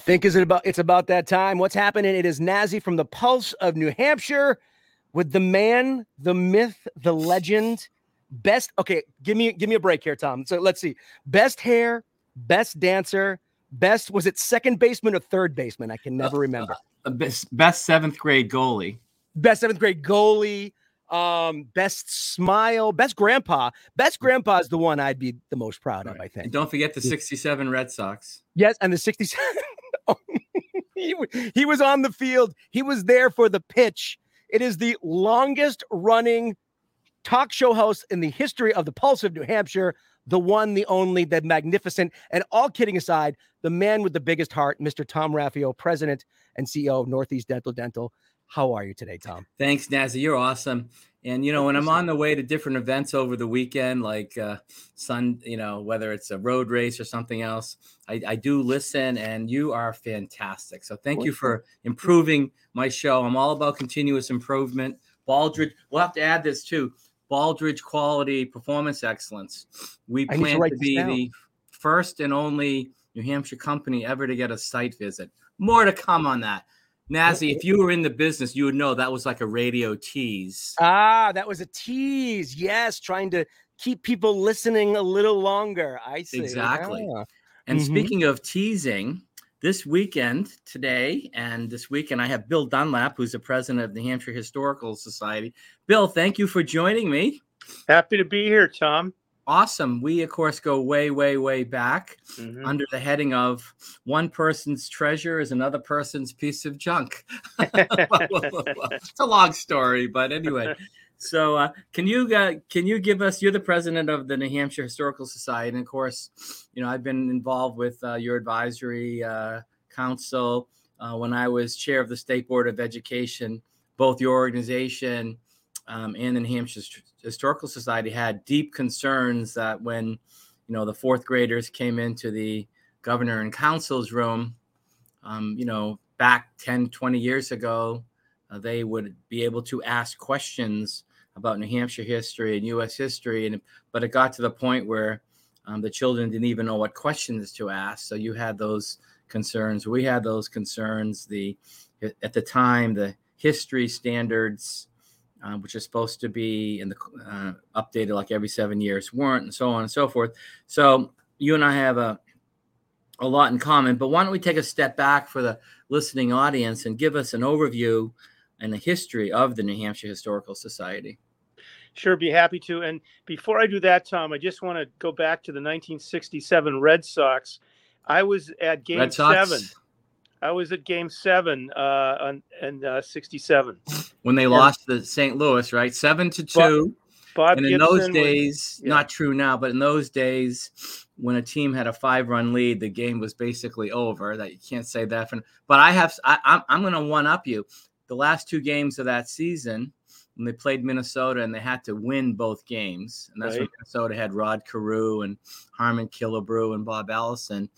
think it's about that time. What's happening? It is Nazi from the Pulse of New Hampshire with the man, the myth, the legend. Best. Okay, give me a break here, Tom. So let's see. Best hair, best dancer, best, was it second baseman or third baseman? I can never remember. Best seventh grade goalie. Best seventh grade goalie. Best smile, best grandpa. Best grandpa is the one I'd be the most proud of, I think. And don't forget the 67 Red Sox. Yes, and the 67. He was on the field. He was there for the pitch. It is the longest running talk show host in the history of the Pulse of New Hampshire. The one, the only, the magnificent, and all kidding aside, the man with the biggest heart, Mr. Tom Raffio, president and CEO of Northeast Dental. How are you today, Tom? Thanks, Nazi. You're awesome. And, when I'm on the way to different events over the weekend, like whether it's a road race or something else, I do listen, and you are fantastic. So thank you for improving my show. I'm all about continuous improvement. Baldridge, we'll have to add this too. Baldridge Quality Performance Excellence. We plan to be the first and only New Hampshire company ever to get a site visit. More to come on that. Nazi, if you were in the business, you would know that was like a radio tease. That was a tease. Yes, trying to keep people listening a little longer. I see. Exactly. Yeah. And speaking of teasing, this weekend, today and this weekend, I have Bill Dunlap, who's the president of the New Hampshire Historical Society. Bill, thank you for joining me. Happy to be here, Tom. Awesome. We, of course, go way, way, way back under the heading of one person's treasure is another person's piece of junk. It's a long story, but anyway. So can you give us, you're the president of the New Hampshire Historical Society. And of course, I've been involved with your advisory council when I was chair of the State Board of Education. Both your organization and the New Hampshire Historical Society had deep concerns that when, the fourth graders came into the governor and council's room, back 10, 20 years ago, they would be able to ask questions about New Hampshire history and U.S. history. But it got to the point where the children didn't even know what questions to ask. So you had those concerns. We had those concerns. At the time, the history standards, which are supposed to be updated like every 7 years, weren't, and so on and so forth. So you and I have a lot in common, but why don't we take a step back for the listening audience and give us an overview and the history of the New Hampshire Historical Society? Sure, be happy to. And before I do that, Tom, I just want to go back to the 1967 Red Sox. I was at Game 7. I was at Game 7 in 67 when they lost to St. Louis, right? 7-2. Bob and in Gibson those days, not true now, but in those days, when a team had a 5-run lead, the game was basically over. That you can't say that. But I'm going to one up you. The last 2 games of that season, when they played Minnesota and they had to win both games, and that's when Minnesota had Rod Carew and Harmon Killebrew and Bob Allison.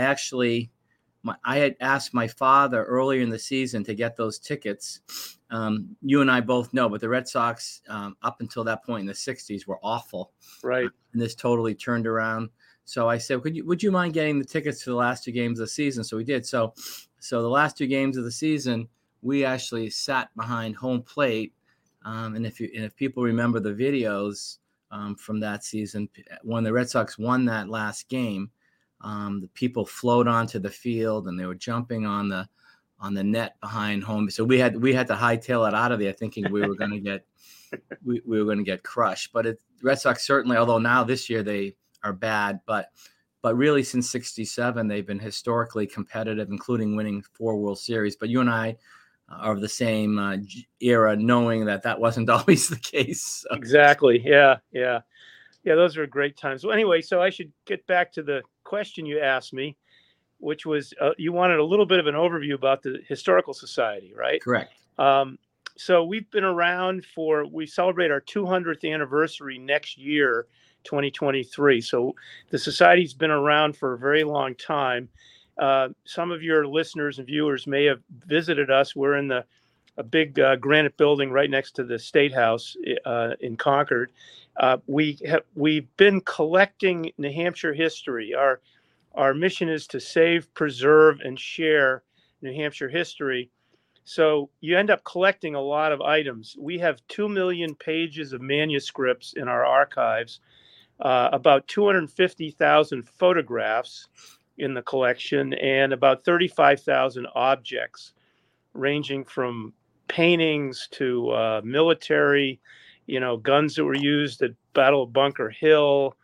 I had asked my father earlier in the season to get those tickets. You and I both know, but the Red Sox, up until that point in the 60s, were awful. Right. And this totally turned around. So I said, would you mind getting the tickets to the last 2 games of the season? So we did. So the last 2 games of the season, we actually sat behind home plate. And if people remember the videos from that season, when the Red Sox won that last game, the people flowed onto the field and they were jumping on the net behind home. So we had to hightail it out of there, thinking we were going to get we were going to get crushed. But the Red Sox certainly, although now this year they are bad, but really since '67 they've been historically competitive, including winning 4 World Series. But you and I are of the same era, knowing that wasn't always the case. So. Exactly. Yeah. Those were great times. Well, anyway, so I should get back to the question you asked me, which was you wanted a little bit of an overview about the Historical Society, right? Correct. So we've been around we celebrate our 200th anniversary next year, 2023. So the Society's been around for a very long time. Some of your listeners and viewers may have visited us. We're in a big granite building right next to the State House in Concord. We've been collecting New Hampshire history. Our mission is to save, preserve, and share New Hampshire history. So you end up collecting a lot of items. We have 2 million pages of manuscripts in our archives, about 250,000 photographs in the collection, and about 35,000 objects, ranging from paintings to military, guns that were used at Battle of Bunker Hill,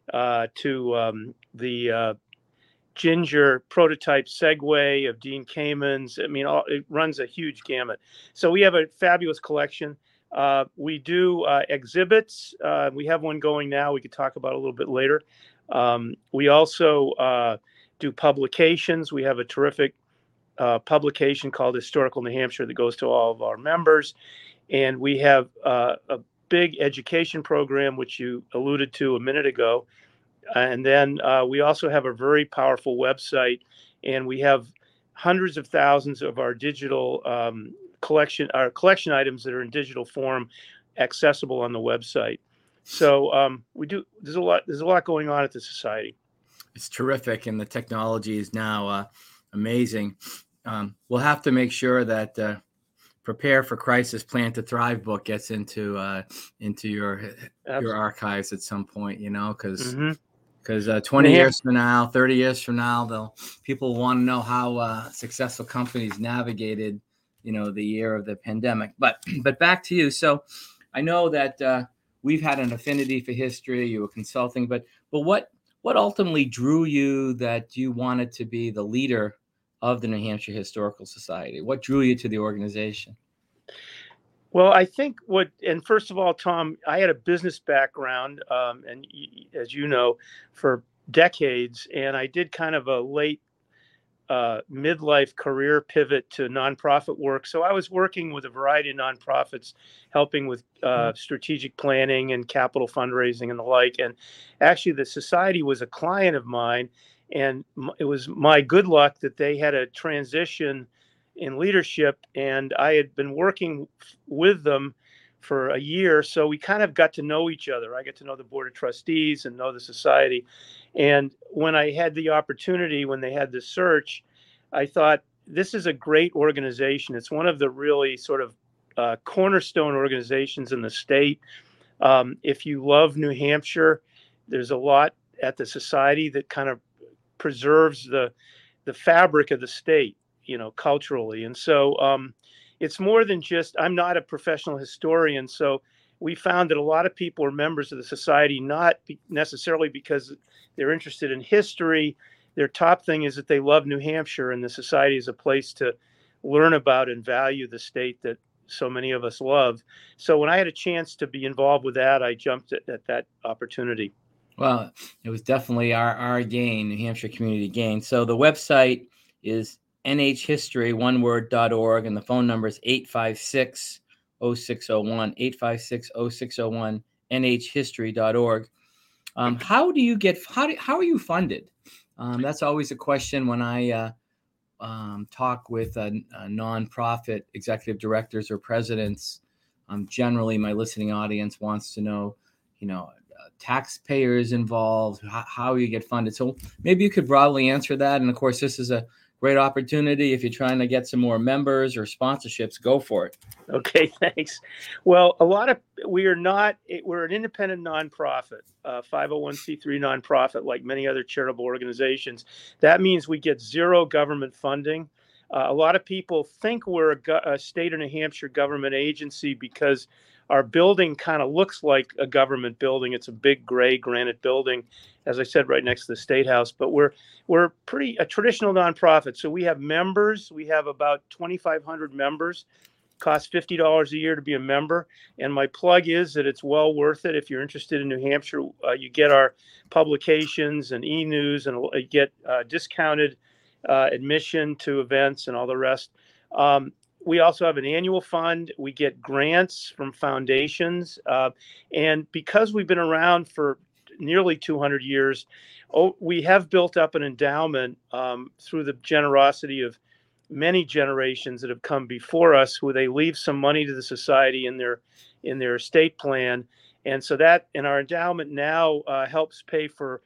to the Ginger prototype Segway of Dean Kamen's. I mean, it runs a huge gamut. So we have a fabulous collection. We do exhibits. We have one going now. We could talk about a little bit later. We also do publications. We have a terrific publication called Historical New Hampshire that goes to all of our members. And we have a big education program, which you alluded to a minute ago. And then we also have a very powerful website, and we have hundreds of thousands of our digital collection items that are in digital form accessible on the website. So there's a lot going on at the Society. It's terrific, and the technology is now amazing. We'll have to make sure that Prepare for Crisis, Plan to Thrive book gets into your archives at some point, because 20 years from now, 30 years from now, people want to know how successful companies navigated, the year of the pandemic. But back to you. So I know that we've had an affinity for history. You were consulting, but what ultimately drew you that you wanted to be the leader of the New Hampshire Historical Society? What drew you to the organization? Well, I think and first of all, Tom, I had a business background, and as you know, for decades, and I did kind of a late midlife career pivot to nonprofit work. So I was working with a variety of nonprofits, helping with strategic planning and capital fundraising and the like. And actually, the Society was a client of mine, and it was my good luck that they had a transition in leadership, and I had been working with them for a year. So we kind of got to know each other. I got to know the board of trustees and know the Society. And when I had the opportunity, when they had the search, I thought, this is a great organization. It's one of the really sort of cornerstone organizations in the state. If you love New Hampshire, there's a lot at the Society that kind of preserves the fabric of the state, culturally. And so it's more than just, I'm not a professional historian. So we found that a lot of people are members of the Society, not necessarily because they're interested in history. Their top thing is that they love New Hampshire, and the Society is a place to learn about and value the state that so many of us love. So when I had a chance to be involved with that, I jumped at that opportunity. Well, it was definitely our gain, New Hampshire community gain. So the website is nhhistory.org, and the phone number is 856-0601, 856-0601, nhhistory.org. How are you funded? That's always a question when I talk with nonprofit executive directors or presidents. Generally, my listening audience wants to know, taxpayers involved, how you get funded. So maybe you could broadly answer that. And of course, this is a great opportunity. If you're trying to get some more members or sponsorships, go for it. Okay, thanks. Well, we're an independent nonprofit, 501c3 nonprofit, like many other charitable organizations. That means we get zero government funding. A lot of people think we're a state of New Hampshire government agency because our building kind of looks like a government building. It's a big gray granite building, as I said, right next to the State House. But we're a traditional nonprofit. So we have members. We have about 2,500 members. Costs $50 a year to be a member. And my plug is that it's well worth it. If you're interested in New Hampshire, you get our publications and e-news, and you get discounted admission to events and all the rest. We also have an annual fund. We get grants from foundations. And because we've been around for nearly 200 years, we have built up an endowment through the generosity of many generations that have come before us, where they leave some money to the Society in their estate plan. And so that, and our endowment now helps pay for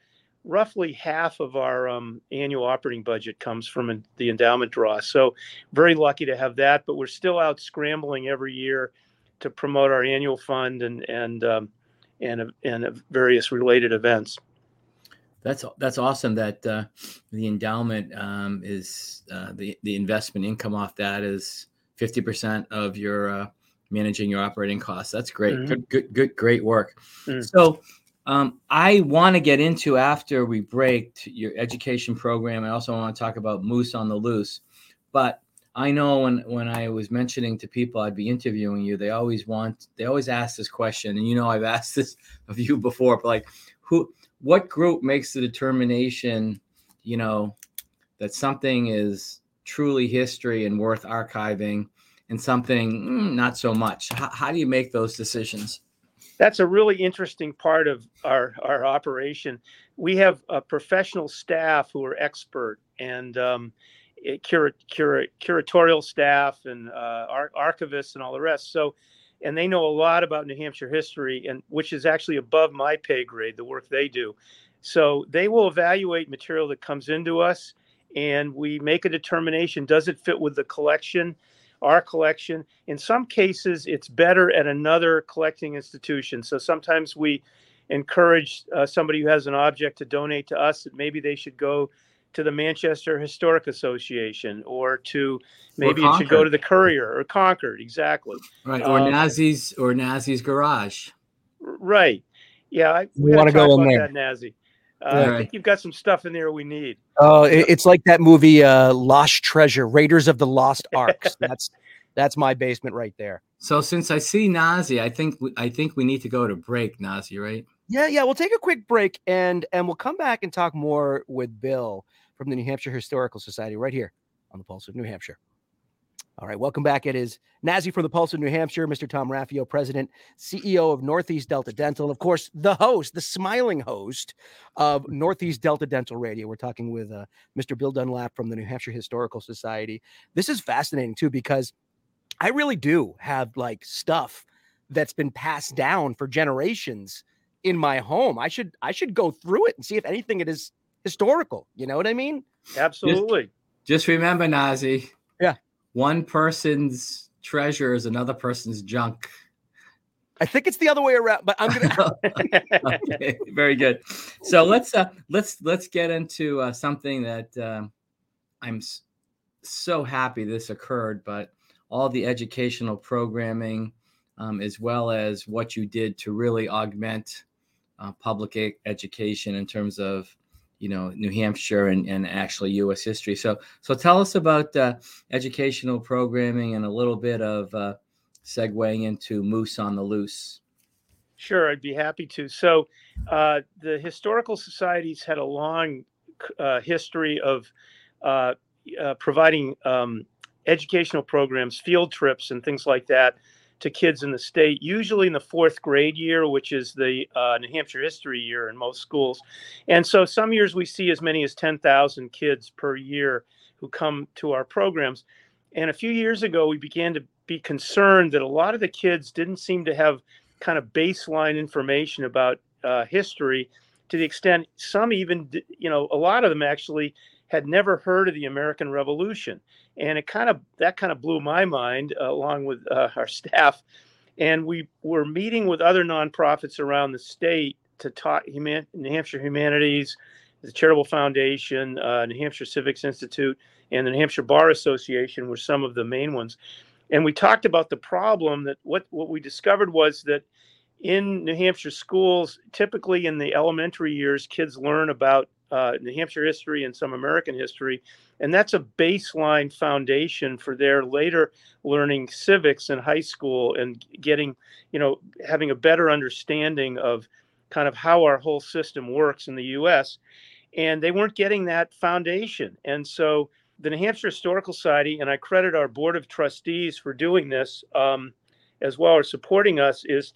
roughly half of our annual operating budget comes from the endowment draw. So very lucky to have that, but we're still out scrambling every year to promote our annual fund and various related events. That's awesome that the endowment is the investment income off that is 50% of your managing your operating costs. That's great. Mm-hmm. Great work. Mm. So I want to get into, after we break, your education program. I also want to talk about Moose on the Loose. But I know when I was mentioning to people I'd be interviewing you, they always ask this question, and I've asked this of you before, but like, what group makes the determination, that something is truly history and worth archiving, and something not so much? How do you make those decisions? That's a really interesting part of our operation. We have a professional staff who are expert, and curatorial staff and archivists and all the rest. So, and they know a lot about New Hampshire history, and which is actually above my pay grade, the work they do. So they will evaluate material that comes into us, and we make a determination: does it fit with the collection, our collection? In some cases, it's better at another collecting institution. So sometimes we encourage somebody who has an object to donate to us that maybe they should go to the Manchester Historic Association, or to maybe it should go to the Courier or Concord. Exactly. Right. Or Nazi's Garage. Right. Yeah. We want to go in there. That, Nazi. I think you've got some stuff in there we need. Oh, it's like that movie, Lost Treasure, Raiders of the Lost Arks. That's my basement right there. So since I see Nazi, I think we need to go to break, Nazi, right? Yeah. We'll take a quick break, and we'll come back and talk more with Bill from the New Hampshire Historical Society right here on the Pulse of New Hampshire. All right, welcome back. It is Nazi from the Pulse of New Hampshire, Mr. Tom Raffio, President, CEO of Northeast Delta Dental, and of course, the host, the smiling host of Northeast Delta Dental Radio. We're talking with Mr. Bill Dunlap from the New Hampshire Historical Society. This is fascinating too, because I really do have like stuff that's been passed down for generations in my home. I should go through it and see if anything it is historical. You know what I mean? Absolutely. Just remember, Nazi. Yeah. One person's treasure is another person's junk. I think it's the other way around, but I'm gonna. Okay, very good. So let's get into something that I'm so happy this occurred, but all the educational programming, as well as what you did to really augment public education in terms of New Hampshire and actually U.S. history. So tell us about educational programming and a little bit of segueing into Moose on the Loose. Sure, I'd be happy to. So the historical societies had a long history of providing educational programs, field trips, and things like that to kids in the state, usually in the fourth grade year, which is the New Hampshire history year in most schools. And so some years we see as many as 10,000 kids per year who come to our programs. And a few years ago, we began to be concerned that a lot of the kids didn't seem to have kind of baseline information about history, to the extent some even, a lot of them actually had never heard of the American Revolution. And that kind of blew my mind, along with our staff. And we were meeting with other nonprofits around the state to talk. New Hampshire Humanities, the Charitable Foundation, New Hampshire Civics Institute, and the New Hampshire Bar Association were some of the main ones. And we talked about the problem that what we discovered was that in New Hampshire schools, typically in the elementary years, kids learn about New Hampshire history and some American history. And that's a baseline foundation for their later learning civics in high school and getting, having a better understanding of kind of how our whole system works in the U.S. And they weren't getting that foundation. And so the New Hampshire Historical Society, and I credit our board of trustees for doing this as well, or supporting us, is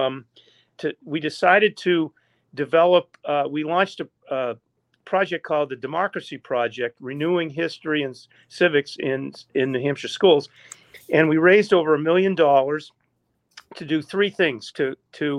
we decided to develop, we launched a project called the Democracy Project, Renewing History and Civics in New Hampshire schools. And we raised over $1 million to do three things: to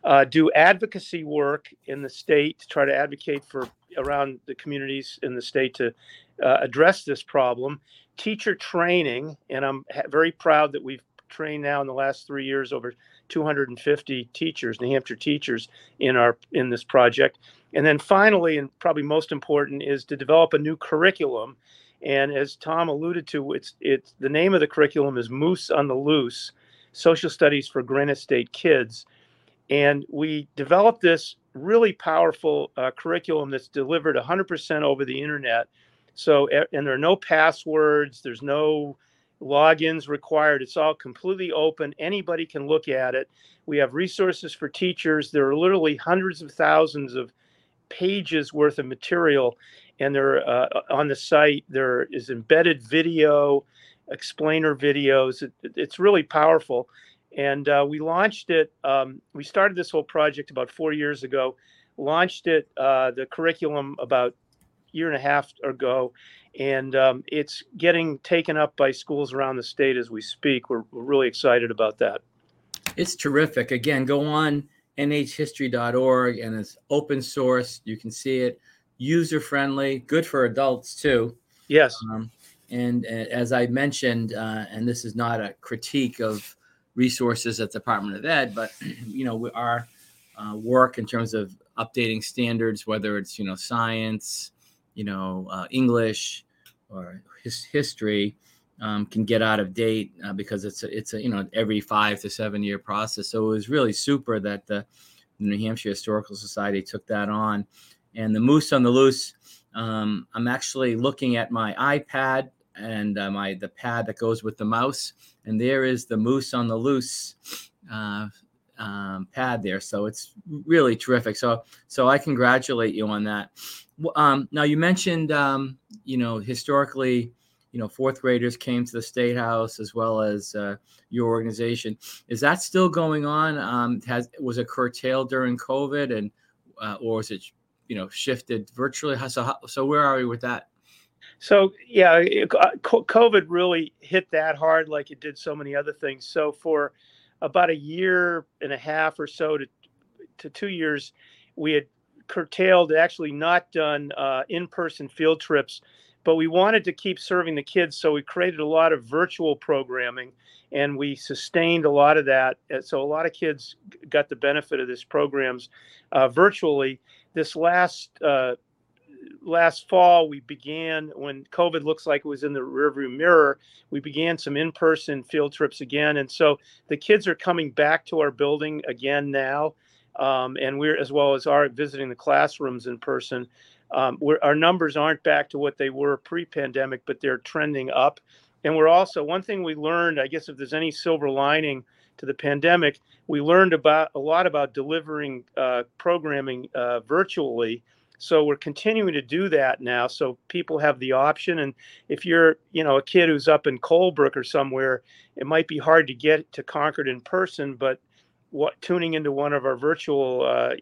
do advocacy work in the state to try to advocate for around the communities in the state to address this problem. Teacher training, and I'm very proud that we've trained now in the last 3 years over 250 teachers, New Hampshire teachers, in this project. And then finally, and probably most important, is to develop a new curriculum. And as Tom alluded to, it's the name of the curriculum is Moose on the Loose: Social Studies for Granite State Kids. And we developed this really powerful curriculum that's delivered 100% over the internet. So, and there are no passwords, there's no logins required. It's all completely open. Anybody can look at it. We have resources for teachers. There are literally hundreds of thousands of pages worth of material, and they're on the site. There is embedded video, explainer videos. It's really powerful. And we launched it. We started this whole project about 4 years ago, launched it, the curriculum about a year and a half ago. And it's getting taken up by schools around the state as we speak. We're really excited about that. It's terrific. Again, go on nhhistory.org, and it's open source. You can see it, user friendly, good for adults too. Yes. And as I mentioned, and this is not a critique of resources at the Department of Ed, but our work in terms of updating standards, whether it's science, English or history, can get out of date because it's a every 5 to 7 year process. So it was really super that the New Hampshire Historical Society took that on. And the Moose on the Loose, I'm actually looking at my iPad and the pad that goes with the mouse, and there is the Moose on the Loose pad there. So it's really terrific. So I congratulate you on that. Now you mentioned, historically, fourth graders came to the State House as well as your organization. Is that still going on? Was it curtailed during COVID, and or was it, shifted virtually? So where are we with that? So yeah, COVID really hit that hard, like it did so many other things. So for about a year and a half or so to 2 years, we had curtailed, actually not done in-person field trips, but we wanted to keep serving the kids. So we created a lot of virtual programming, and we sustained a lot of that. So a lot of kids got the benefit of this programs virtually. This last fall, we began, when COVID looks like it was in the rearview mirror, we began some in-person field trips again. And so the kids are coming back to our building again now. And we're, as well as visiting the classrooms in person. Our numbers aren't back to what they were pre-pandemic, but they're trending up. And we're also, one thing we learned, I guess if there's any silver lining to the pandemic, we learned a lot about delivering programming virtually. So we're continuing to do that now. So people have the option. And if you're, a kid who's up in Colebrook or somewhere, it might be hard to get to Concord in person, but tuning into one of our virtual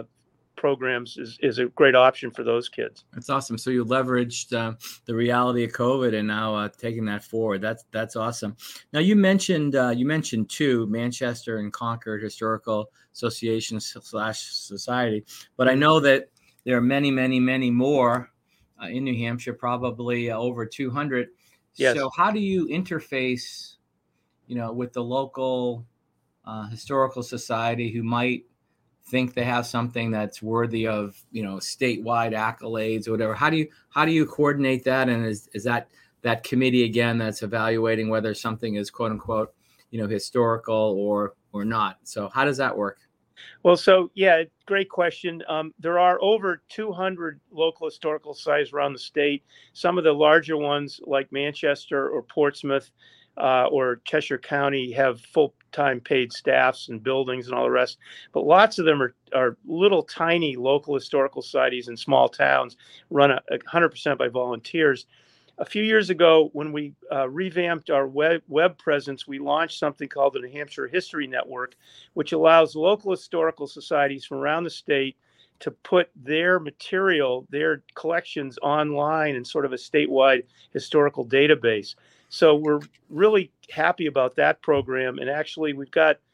programs is a great option for those kids. That's awesome. So you leveraged the reality of COVID and now taking that forward. That's awesome. Now you mentioned two, Manchester and Concord Historical Association / Society, but I know that there are many, many, many more in New Hampshire, probably over 200. Yes. So how do you interface, with the local historical society who might think they have something that's worthy of, statewide accolades or whatever? How do you coordinate that? And is that committee again that's evaluating whether something is quote unquote, historical or not? So how does that work? Well, so yeah, great question. There are over 200 local historical societies around the state. Some of the larger ones like Manchester or Portsmouth or Cheshire County have full-time paid staffs and buildings and all the rest. But lots of them are little tiny local historical societies in small towns run 100% by volunteers. A few years ago, when we revamped our web presence, we launched something called the New Hampshire History Network, which allows local historical societies from around the state to put their material, their collections online in sort of a statewide historical database. So we're really happy about that program. And actually, we've got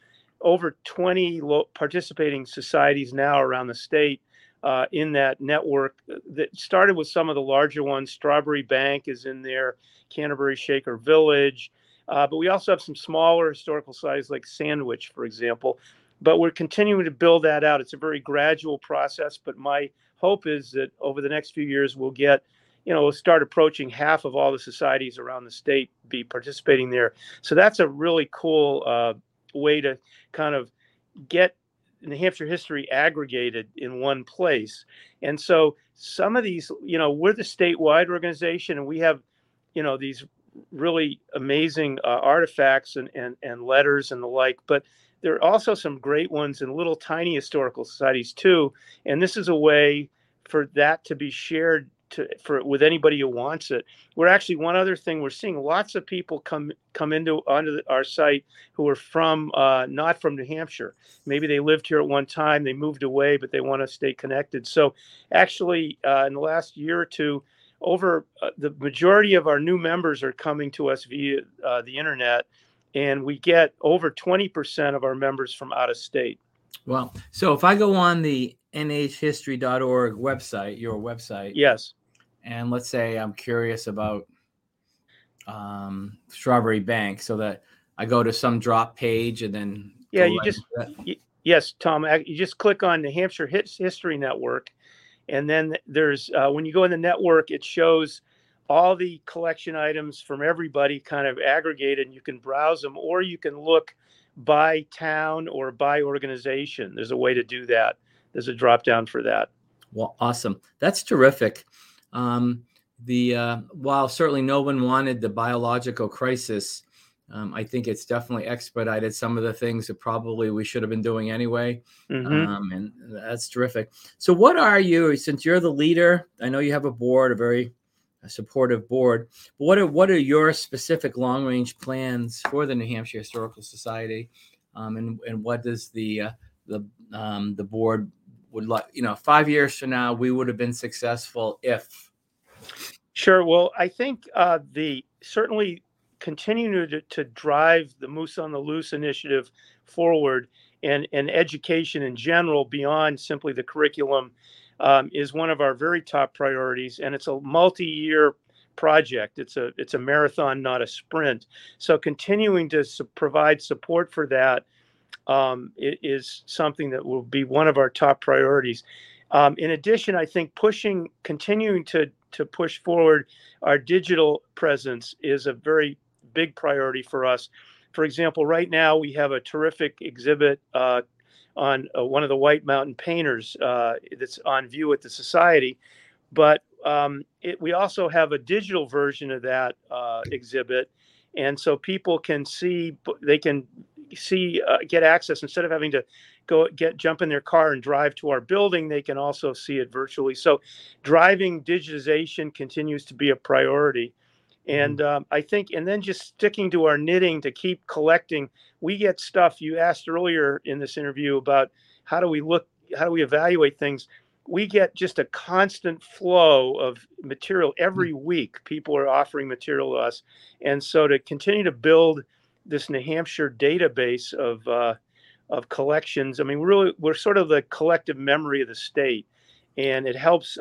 over 20 participating societies now around the state in that network that started with some of the larger ones. Strawberry Bank is in there, Canterbury Shaker Village. But we also have some smaller historical societies like Sandwich, for example. But we're continuing to build that out. It's a very gradual process, but my hope is that over the next few years, we'll get, we'll start approaching half of all the societies around the state be participating there. So that's a really cool way to kind of get New Hampshire history aggregated in one place. And so some of these, we're the statewide organization, and we have, these really amazing artifacts and letters and the like, but there are also some great ones in little tiny historical societies too. And this is a way for that to be shared with anybody who wants it. We're actually, one other thing, we're seeing lots of people come onto our site who are from not from New Hampshire. Maybe they lived here at one time, they moved away, but they want to stay connected. So actually, in the last year or two, over the majority of our new members are coming to us via the internet, and we get over 20% of our members from out of state. Well, so if I go on the nhhistory.org website, your website, yes, and let's say I'm curious about Strawberry Bank, so that I go to some drop page and then yes, Tom, you just click on New Hampshire History Network, and then there's when you go in the network, it shows all the collection items from everybody kind of aggregated, and you can browse them, or you can look by town or by organization. There's a way to do that. There's a drop down for that. Well, awesome. That's terrific. While certainly no one wanted the biological crisis, I think it's definitely expedited some of the things that probably we should have been doing anyway. And that's terrific. So what are you, since you're the leader, I know you have a board, a very supportive board, but what are your specific long range plans for the New Hampshire Historical Society? And what does the board would like, 5 years from now, we would have been successful if? Sure. Well, I think certainly continuing to drive the Moose on the Loose initiative forward and education in general beyond simply the curriculum is one of our very top priorities, and it's a multi-year project. It's a marathon, not a sprint. So continuing to provide support for that is something that will be one of our top priorities. In addition, I think continuing to push forward our digital presence is a very big priority for us. For example, right now we have a terrific exhibit on one of the White Mountain painters that's on view at the Society. But we also have a digital version of that exhibit. And so people can get access instead of having to jump in their car and drive to our building. They can also see it virtually. So driving digitization continues to be a priority. And I think, and then just sticking to our knitting to keep collecting. We get stuff you asked earlier in this interview about how do we evaluate things. We get just a constant flow of material every week. People are offering material to us. And so to continue to build this New Hampshire database of collections, I mean, we're sort of the collective memory of the state. And it helps,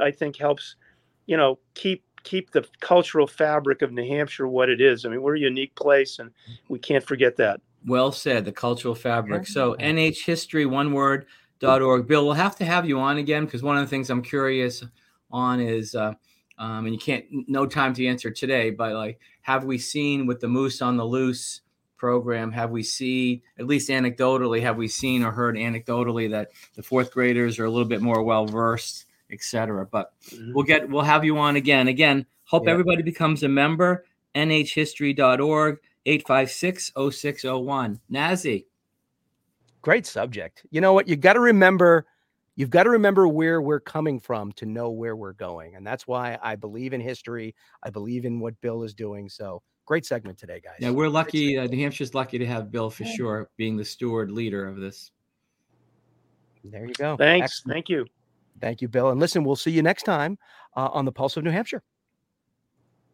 keep the cultural fabric of New Hampshire what it is. I mean, we're a unique place, and we can't forget that. Well said, the cultural fabric. So nhhistory, one word, .org. Bill, we'll have to have you on again, because one of the things I'm curious on is, and you can't, no time to answer today, but have we seen with the Moose on the Loose program, have we seen, at least anecdotally, have we seen or heard anecdotally that the fourth graders are a little bit more well-versed, etc. But we'll have you on again. Again, hope everybody becomes a member. nhhistory.org, 856-0601. Nazi. Great subject. You know what? You've got to remember where we're coming from to know where we're going. And that's why I believe in history. I believe in what Bill is doing. So great segment today, guys. Yeah, we're lucky. New Hampshire's lucky to have Bill for sure, being the steward leader of this. There you go. Thanks. Excellent. Thank you. Thank you, Bill. And listen, we'll see you next time on the Pulse of New Hampshire.